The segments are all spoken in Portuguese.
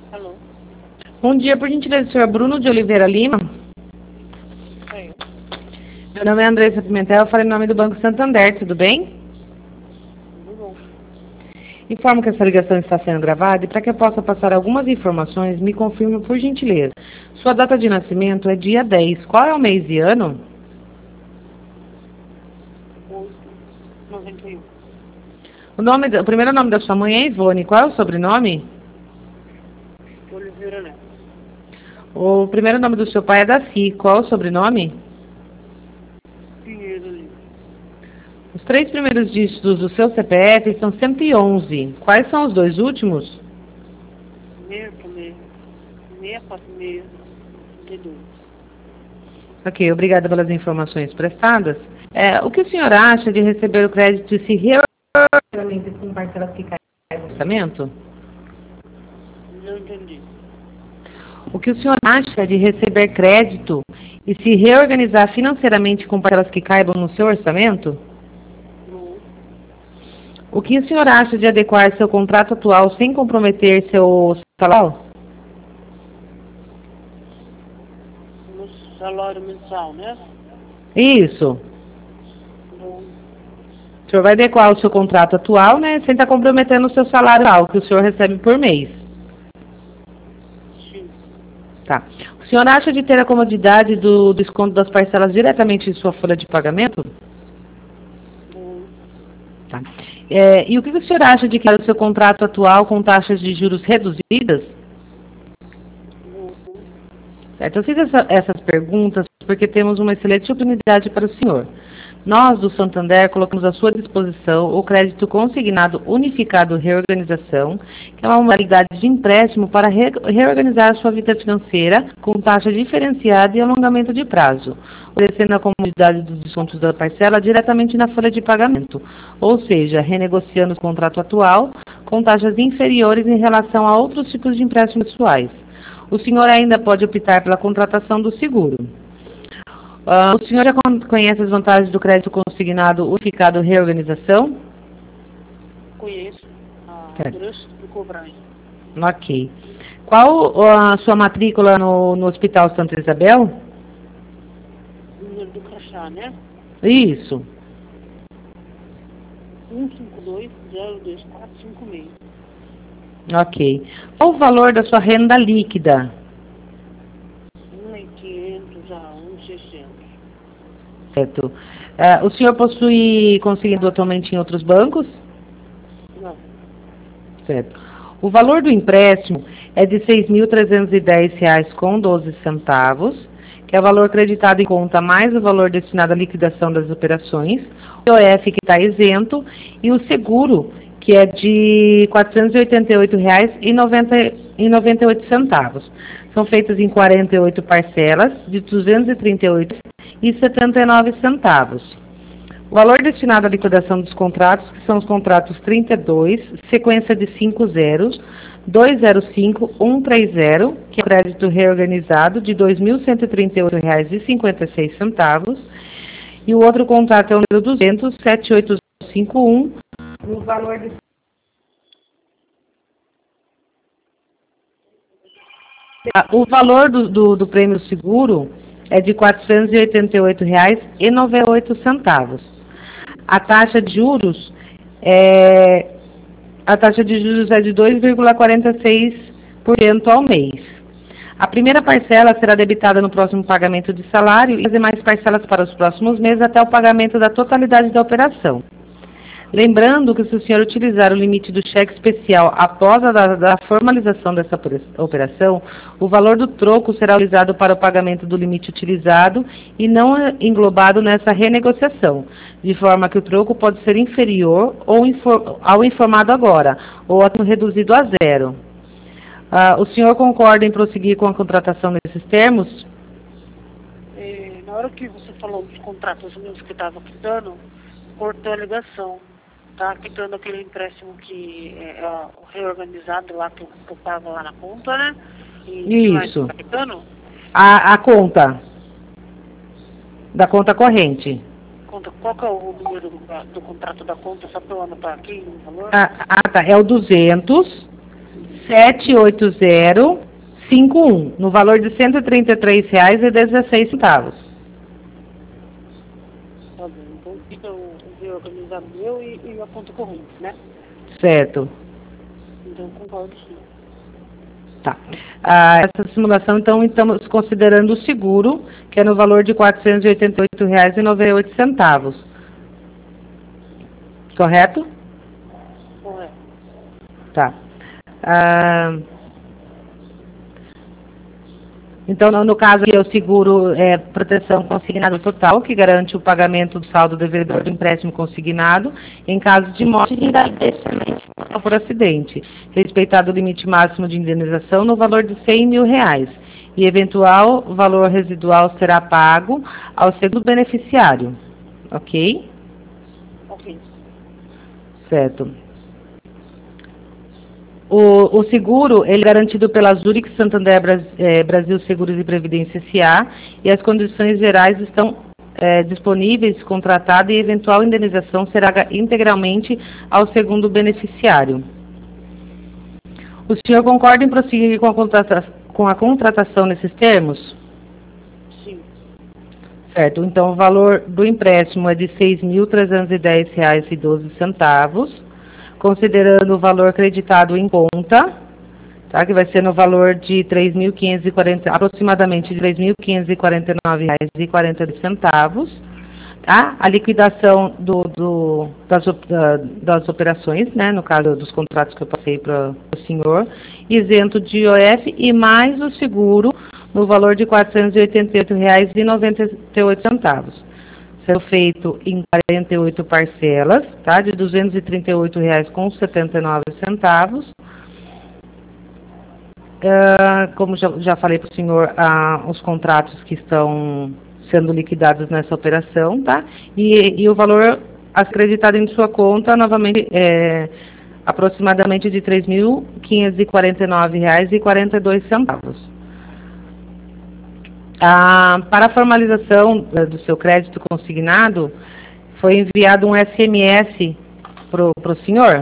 Alô? Bom dia, por gentileza, senhor Bruno de Oliveira Lima. Oi. Meu nome é Andressa Pimentel, eu falo em nome do Banco Santander, tudo bem? Tudo bom. Informo que essa ligação está sendo gravada e para que eu possa passar algumas informações, me confirme por gentileza. Sua data de nascimento é dia 10. Qual é o mês e ano? 8,91. O primeiro nome da sua mãe é Ivone. Qual é o sobrenome? Oliveira Neto. O primeiro nome do seu pai é Daci. Qual é o sobrenome? Pinheiro Lima. Os 3 primeiros dígitos do seu CPF são 111. Quais são os 2 últimos? 646, 646, 32. Ok, obrigada pelas informações prestadas. O que o senhor acha de receber o crédito e se reorganizar com parcelas que caem no orçamento? Não entendi. O que o senhor acha de receber crédito e se reorganizar financeiramente com parcelas que caibam no seu orçamento? Não. O que o senhor acha de adequar seu contrato atual sem comprometer seu salário? No salário mensal, né? Isso. Não. O senhor vai adequar o seu contrato atual, né, sem estar comprometendo o seu salário atual, que o senhor recebe por mês. Sim. Tá. O senhor acha de ter a comodidade do desconto das parcelas diretamente em sua folha de pagamento? Não. Tá. E o que o senhor acha de criar o seu contrato atual com taxas de juros reduzidas? Não. Certo. Eu fiz essas perguntas porque temos uma excelente oportunidade para o senhor. Nós, do Santander, colocamos à sua disposição o crédito consignado unificado reorganização, que é uma modalidade de empréstimo para reorganizar a sua vida financeira com taxa diferenciada e alongamento de prazo, oferecendo a comodidade dos descontos da parcela diretamente na folha de pagamento, ou seja, renegociando o contrato atual com taxas inferiores em relação a outros tipos de empréstimos pessoais. O senhor ainda pode optar pela contratação do seguro. O senhor já conhece as vantagens do crédito consignado unificado reorganização? Conheço. A Certo. Andressa explicou pra mim. Ok. Qual a sua matrícula no Hospital Santa Isabel? Número do crachá, né? Isso. 152-02456. Ok. Qual o valor da sua renda líquida? 1.500 a 1.600. Certo. O senhor possui consignado atualmente em outros bancos? Não. Certo. O valor do empréstimo é de R$ 6.310,12, que é o valor creditado em conta mais o valor destinado à liquidação das operações, o IOF que está isento e o seguro que é de R$ 488,98. São feitas em 48 parcelas de R$ 238,79. O valor destinado à liquidação dos contratos, que são os contratos 32, sequência de 5 zeros, 205, 130, que é o crédito reorganizado de R$ 2.138,56, e o outro contrato é o número 200, 7851, no valor de o valor do prêmio seguro é de R$ 488,98. A taxa de juros é de 2,46% ao mês. A primeira parcela será debitada no próximo pagamento de salário e as demais parcelas para os próximos meses até o pagamento da totalidade da operação. Lembrando que se o senhor utilizar o limite do cheque especial após a formalização dessa operação, o valor do troco será utilizado para o pagamento do limite utilizado e não englobado nessa renegociação, de forma que o troco pode ser inferior ao informado agora, ou até reduzido a zero. O senhor concorda em prosseguir com a contratação nesses termos? Na hora que você falou dos contratos meus que estava quitando, cortou a ligação. Tá quitando aquele empréstimo que é reorganizado lá que eu pago lá na conta, né? E Isso. tá quitando? A conta. Da conta corrente. Qual que é o número do contrato da conta? Só para eu anotar aqui o valor? Tá. É o 200, 78051, no valor de R$ 133,16. Tá bom. Então fica o reorganizado meu e a conta corrente, né? Certo. Então concordo sim. Tá. Essa simulação, então, estamos considerando o seguro, que é no valor de R$ 488,98. Correto? Correto. Tá. Então, no caso aqui, o seguro é proteção consignada total, que garante o pagamento do saldo devedor do empréstimo consignado em caso de morte e invalidez por acidente, respeitado o limite máximo de indenização no valor de R$ 100 mil, e eventual valor residual será pago ao segundo beneficiário. Ok? Ok. Certo. O seguro, ele é garantido pela Zurich Santander Brasil Seguros e Previdência S.A. e as condições gerais estão disponíveis, contratada, e eventual indenização será integralmente ao segundo beneficiário. O senhor concorda em prosseguir com a contratação nesses termos? Sim. Certo. Então, o valor do empréstimo é de R$ 6.310,12, considerando o valor creditado em conta, tá? Que vai ser no valor de aproximadamente de R$ 3.549,42, tá? A liquidação das operações, né? No caso dos contratos que eu passei para o senhor, isento de IOF, e mais o seguro no valor de R$ 488,98. Sendo feito em 48 parcelas, tá? De R$ 238,79. Como já falei para o senhor, os contratos que estão sendo liquidados nessa operação, tá? E o valor acreditado em sua conta, novamente, aproximadamente de R$ 3.549,42. Para a formalização do seu crédito consignado, foi enviado um SMS para o senhor?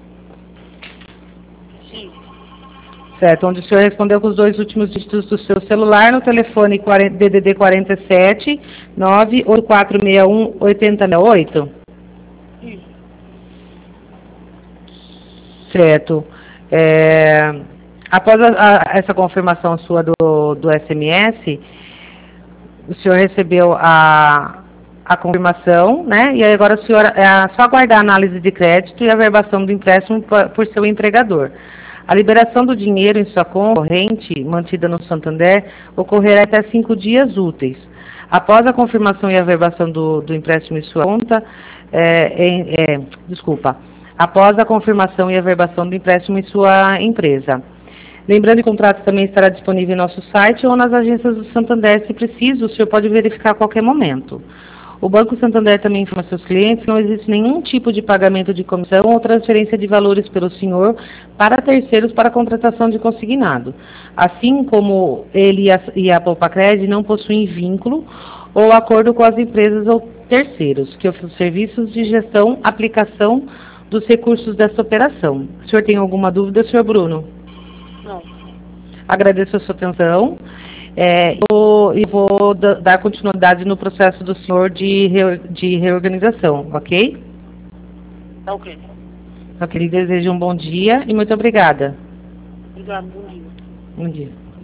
Sim. Certo, onde o senhor respondeu com os 2 últimos dígitos do seu celular no telefone DDD 47 98461 8068? Isso. Certo. Após essa confirmação sua do SMS, o senhor recebeu a confirmação, né? E aí agora o senhor é só aguardar a análise de crédito e a averbação do empréstimo por seu empregador. A liberação do dinheiro em sua conta corrente, mantida no Santander, ocorrerá até 5 dias úteis. Após a confirmação e a averbação do empréstimo em sua conta, após a confirmação e a averbação do empréstimo em sua empresa. Lembrando que o contrato também estará disponível em nosso site ou nas agências do Santander, se preciso, o senhor pode verificar a qualquer momento. O Banco Santander também informa seus clientes que não existe nenhum tipo de pagamento de comissão ou transferência de valores pelo senhor para terceiros para contratação de consignado. Assim como ele e a Poupacred não possuem vínculo ou acordo com as empresas ou terceiros que oferecem serviços de gestão, aplicação dos recursos dessa operação. O senhor tem alguma dúvida, senhor Bruno? Não. Agradeço a sua atenção. E vou dar continuidade no processo do senhor de reorganização, ok? Ok. Ok, lhe desejo um bom dia e muito obrigada. Obrigado, bom dia. Bom dia.